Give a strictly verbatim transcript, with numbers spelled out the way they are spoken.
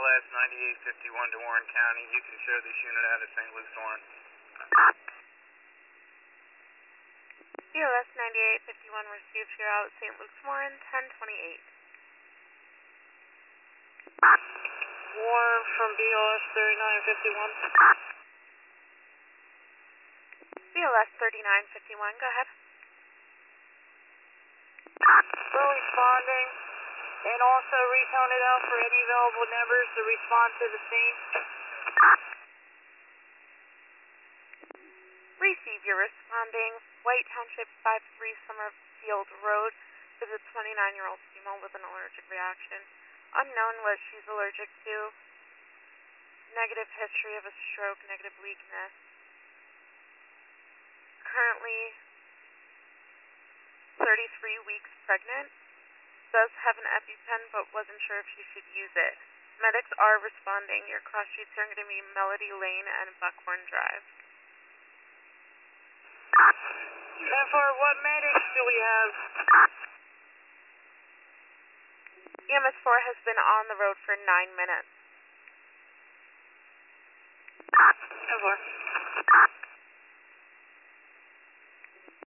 S ninety-eight fifty-one to Warren County. You can show this unit out of Saint Luke's Warren. B L S ninety-eight fifty-one received here out Saint Luke's Warren, ten twenty-eight. Warren from B L S thirty-nine fifty-one. B L S thirty-nine fifty-one, go ahead. We're responding, and also retone it out for any available numbers to respond to the scene. Receive, you're responding. White Township five three Summerfield Road is a twenty-nine-year-old female with an allergic reaction. Unknown what she's allergic to. Negative history of a stroke, negative weakness. Currently thirty-three weeks pregnant. Does have an EpiPen but wasn't sure if she should use it. Medics are responding. Your cross streets are going to be Melody Lane and Buckhorn Drive. And for what medics do we have? E M S four has been on the road for nine minutes. Over.